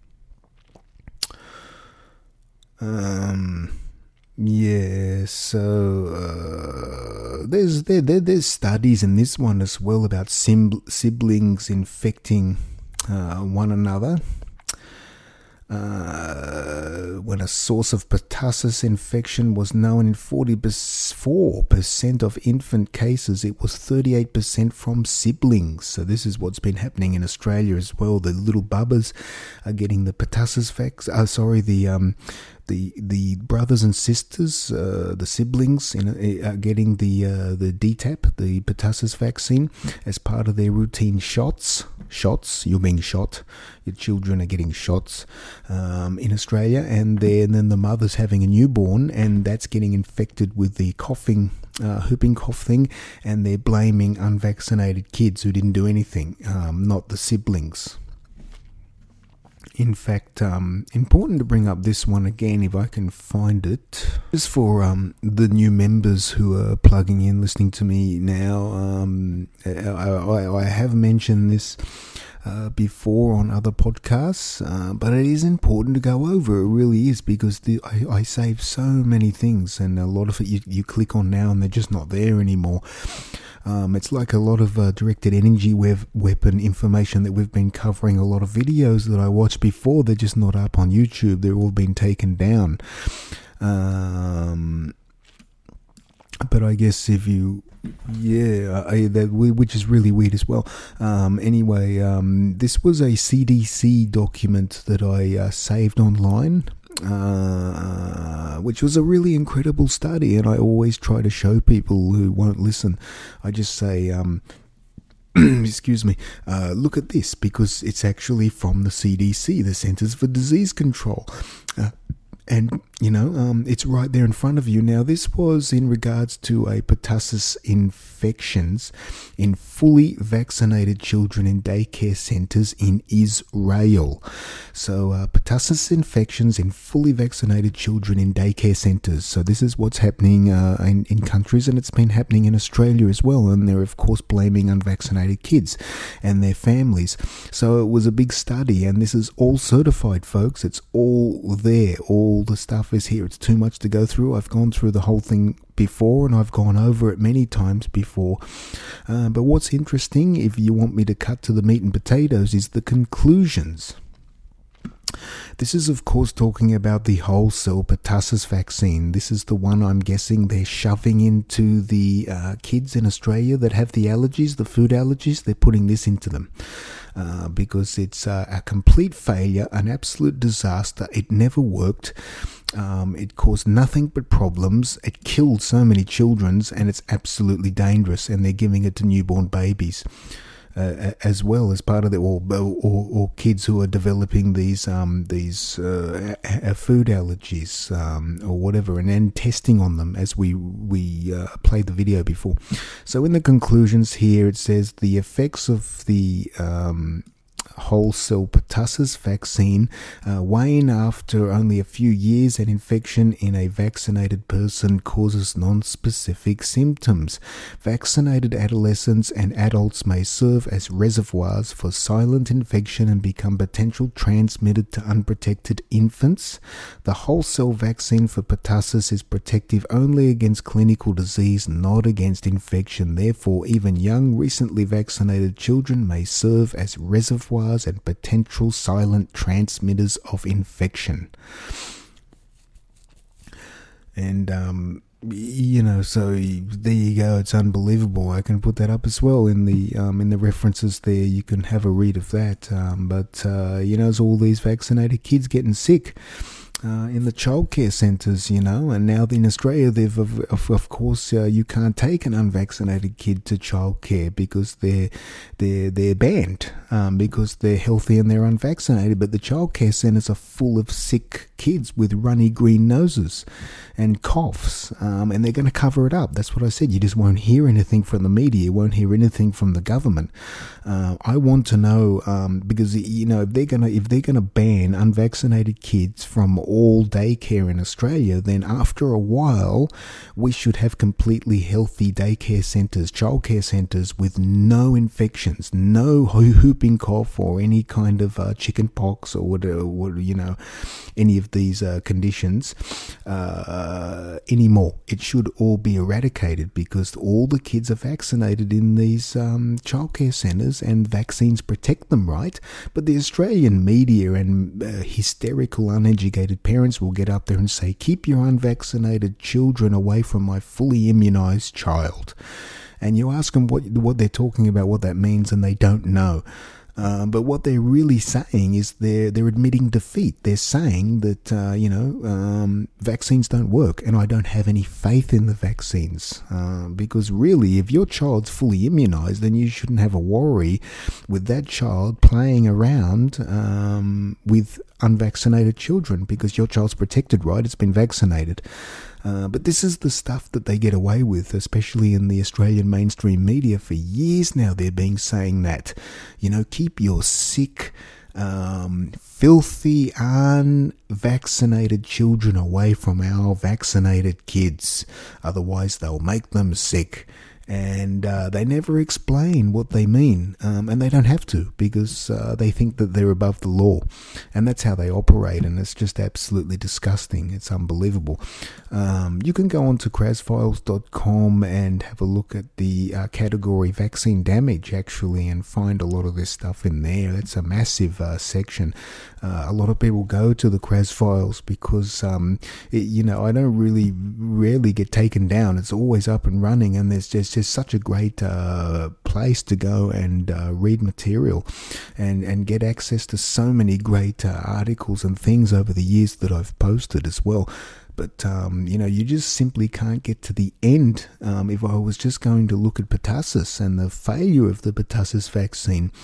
There's studies in this one as well about siblings infecting one another. when a source of pertussis infection was known in 44% of infant cases, it was 38% from siblings. So this is what's been happening in Australia as well. The little bubbas are getting the pertussis the brothers and sisters, the siblings, are getting the DTaP, the pertussis vaccine, as part of their routine shots. You're being shot. Your children are getting shots in Australia, and then the mother's having a newborn, and that's getting infected with the coughing, whooping cough thing, and they're blaming unvaccinated kids who didn't do anything, not the siblings. In fact, important to bring up this one again if I can find it. Just for the new members who are plugging in, listening to me now, I have mentioned this before on other podcasts, but it is important to go over. It really is, because I save so many things, and a lot of it you click on now and they're just not there anymore. It's like a lot of directed energy weapon information that we've been covering. A lot of videos that I watched before, they're just not up on YouTube. They're all been taken down. But I guess if you... which is really weird as well. Anyway, this was a CDC document that I saved online, which was a really incredible study, and I always try to show people who won't listen. I just say, excuse me, look at this, because it's actually from the CDC, the Centers for Disease Control. And, it's right there in front of you. Now, this was in regards to a pertussis infections in fully vaccinated children in daycare centers in Israel. So, pertussis infections in fully vaccinated children in daycare centers. So, this is what's happening in countries, and it's been happening in Australia as well. And they're, of course, blaming unvaccinated kids and their families. So, it was a big study, and this is all certified, folks. It's all there. All the stuff is here. It's too much to go through. I've gone through the whole thing before, and I've gone over it many times before. But what's interesting, if you want me to cut to the meat and potatoes, is the conclusions. This is, of course, talking about the whole cell pertussis vaccine. This is the one I'm guessing they're shoving into the kids in Australia that have the allergies, the food allergies. They're putting this into them because it's a complete failure, an absolute disaster. It never worked. It caused nothing but problems. It killed so many children, and it's absolutely dangerous. And they're giving it to newborn babies. As well as part of the or kids who are developing these food allergies or whatever, and then testing on them, as we played the video before. So in the conclusions here, it says the effects of the whole cell pertussis vaccine wane after only a few years, and infection in a vaccinated person causes non-specific symptoms. Vaccinated adolescents and adults may serve as reservoirs for silent infection and become potential transmitted to unprotected infants. The whole cell vaccine for pertussis is protective only against clinical disease, not against infection. Therefore, even young, recently vaccinated children may serve as reservoirs and potential silent transmitters of infection. And so there you go. It's unbelievable. I can put that up as well in the references there. You can have a read of that. But there's all these vaccinated kids getting sick in the childcare centres, and now in Australia, they've of course you can't take an unvaccinated kid to childcare because they're banned because they're healthy and they're unvaccinated. But the childcare centres are full of sick kids with runny green noses and coughs, and they're going to cover it up. That's what I said. You just won't hear anything from the media. You won't hear anything from the government. I want to know because if they're gonna ban unvaccinated kids from all daycare in Australia, then after a while we should have completely healthy daycare centres, childcare centres with no infections, no whooping cough or any kind of chicken pox or any of these conditions anymore. It should all be eradicated because all the kids are vaccinated in these childcare centres, and vaccines protect them, right? But the Australian media and hysterical, uneducated parents will get up there and say, keep your unvaccinated children away from my fully immunised child. And you ask them what they're talking about, what that means, and they don't know. But what they're really saying is they're admitting defeat. They're saying that vaccines don't work, and I don't have any faith in the vaccines. Because really, if your child's fully immunised, then you shouldn't have a worry with that child playing around with unvaccinated children, because your child's protected, right? It's been vaccinated. But this is the stuff that they get away with, especially in the Australian mainstream media. For years now, they've been saying that, keep your sick, filthy, unvaccinated children away from our vaccinated kids. Otherwise, they'll make them sick. And they never explain what they mean, and they don't have to, because they think that they're above the law, and that's how they operate, and it's just absolutely disgusting. It's unbelievable. You can go on to CRASFiles.com and have a look at the category vaccine damage, actually, and find a lot of this stuff in there. It's a massive section. A lot of people go to the CRAS Files because, I don't rarely get taken down. It's always up and running, and there's just such a great place to go and read material and get access to so many great articles and things over the years that I've posted as well. But, you just simply can't get to the end. If I was just going to look at pertussis and the failure of the pertussis vaccine,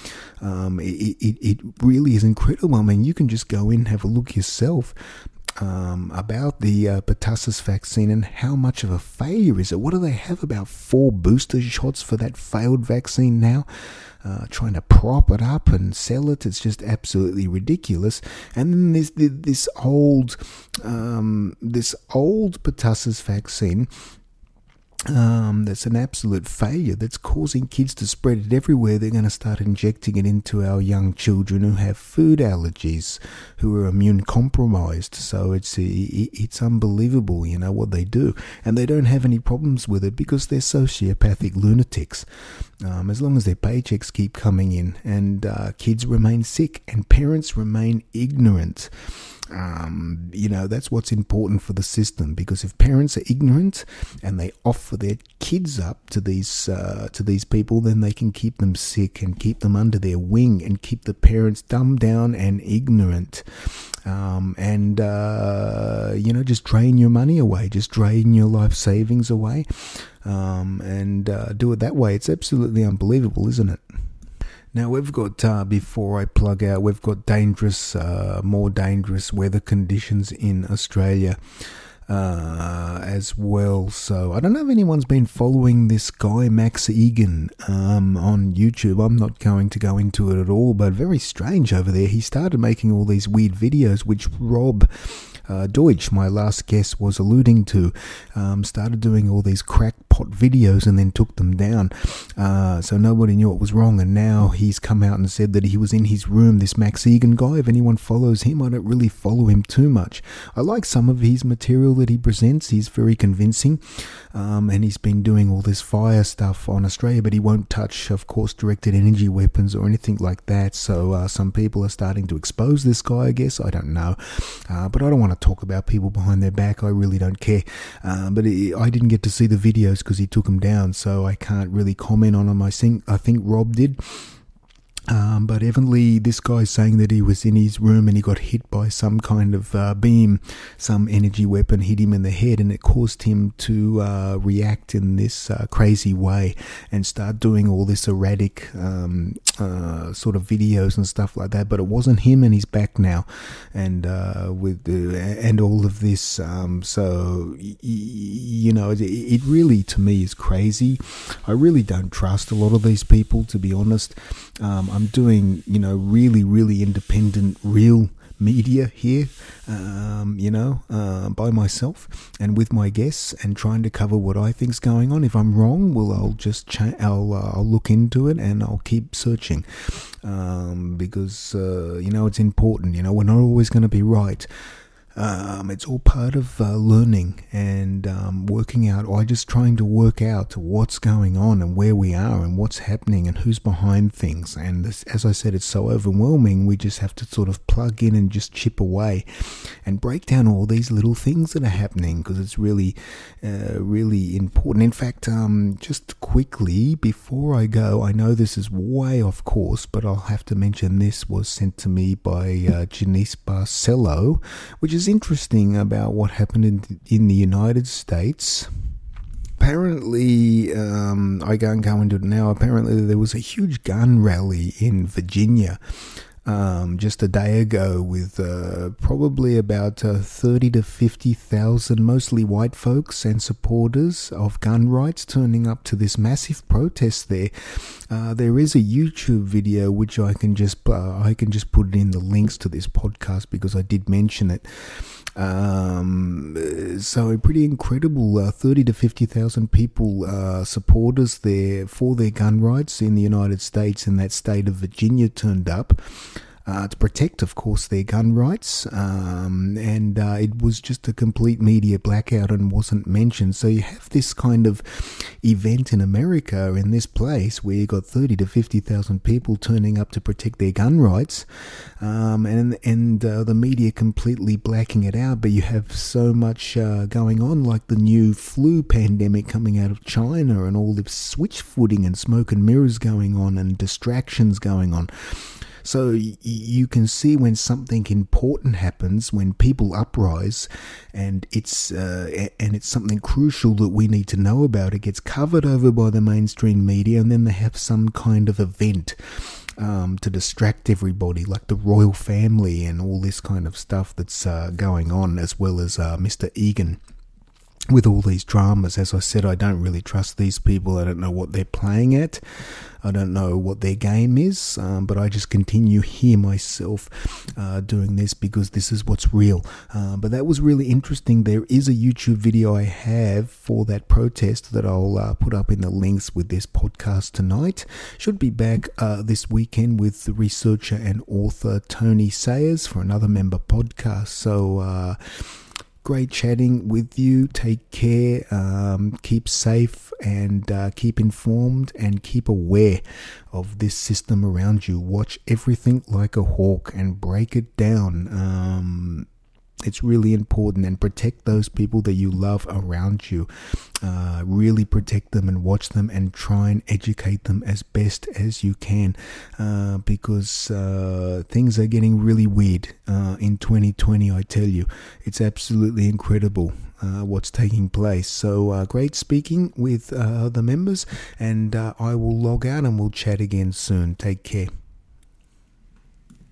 it really is incredible. I mean, you can just go in and have a look yourself about the pertussis vaccine and how much of a failure is it. What do they have, about 4 booster shots for that failed vaccine now? Trying to prop it up and sell it. It's just absolutely ridiculous. And then there's this old pertussis vaccine that's an absolute failure, that's causing kids to spread it everywhere. They're going to start injecting it into our young children who have food allergies, who are immune compromised. So it's unbelievable, what they do. And they don't have any problems with it because they're sociopathic lunatics. As long as their paychecks keep coming in, and kids remain sick and parents remain ignorant. That's what's important for the system, because if parents are ignorant and they offer their kids up to these people, then they can keep them sick and keep them under their wing and keep the parents dumbed down and ignorant. Just drain your money away, just drain your life savings away, and do it that way. It's absolutely unbelievable, isn't it? Now, we've got, before I plug out, we've got more dangerous weather conditions in Australia as well. So I don't know if anyone's been following this guy, Max Egan, on YouTube. I'm not going to go into it at all, but very strange over there. He started making all these weird videos, which Rob Deutsch, my last guest, was alluding to. Started doing all these crackpot videos and then took them down. So nobody knew what was wrong, and now he's come out and said that he was in his room, this Max Egan guy. If anyone follows him, I don't really follow him too much. I like some of his material that he presents. He's very convincing, and he's been doing all this fire stuff on Australia, but he won't touch, of course, directed energy weapons or anything like that. So some people are starting to expose this guy, I guess. I don't know, but I don't want to talk about people behind their back. I really don't care. But I didn't get to see the videos because he took them down, so I can't really comment on them. I think Rob did. But evidently this guy's saying that he was in his room and he got hit by some kind of beam, some energy weapon hit him in the head, and it caused him to react in this crazy way and start doing all this erratic sort of videos and stuff like that. But it wasn't him, and he's back now, and and all of this. So it really, to me, is crazy. I really don't trust a lot of these people, to be honest. I'm doing, really, really independent, real media here, by myself and with my guests, and trying to cover what I think's going on. If I'm wrong, well, I'll just I'll look into it and I'll keep searching, because it's important. We're not always going to be right. It's all part of learning and working out, or just trying to work out what's going on and where we are and what's happening and who's behind things. And this, as I said, it's so overwhelming. We just have to sort of plug in and just chip away and break down all these little things that are happening, because it's really, really important. In fact, just quickly before I go, I know this is way off course, but I'll have to mention this was sent to me by Janice Barcelo, which is interesting about what happened in the United States. Apparently, I can't go into it now. Apparently, there was a huge gun rally in Virginia just a day ago with probably about 30 to 50,000 mostly white folks and supporters of gun rights turning up to this massive protest there. There is a YouTube video which I can just put it in the links to this podcast because I did mention it. So pretty incredible, 30 to 50,000 people, supporters there for their gun rights in the United States, in that state of Virginia, turned up to protect, of course, their gun rights, and it was just a complete media blackout and wasn't mentioned. So you have this kind of event in America, in this place, where you got 30 to 50,000 people turning up to protect their gun rights, and the media completely blacking it out. But you have so much going on, like the new flu pandemic coming out of China, and all this switch-footing and smoke and mirrors going on, and distractions going on. So you can see when something important happens, when people uprise, and it's something crucial that we need to know about. It gets covered over by the mainstream media, and then they have some kind of event to distract everybody, like the royal family and all this kind of stuff that's going on, as well as Mr. Egan. With all these dramas, as I said, I don't really trust these people. I don't know what they're playing at. I don't know what their game is, but I just continue here myself doing this because this is what's real. But that was really interesting. There is a YouTube video I have for that protest that I'll put up in the links with this podcast tonight. Should be back this weekend with the researcher and author Tony Sayers for another member podcast. So great chatting with you. Take care, keep safe, and keep informed, and keep aware of this system around you. Watch everything like a hawk and break it down. It's really important, and protect those people that you love around you. Really protect them and watch them, and try and educate them as best as you can, because things are getting really weird in 2020. I tell you, it's absolutely incredible what's taking place. So great speaking with the members, and I will log out and we'll chat again soon. Take care.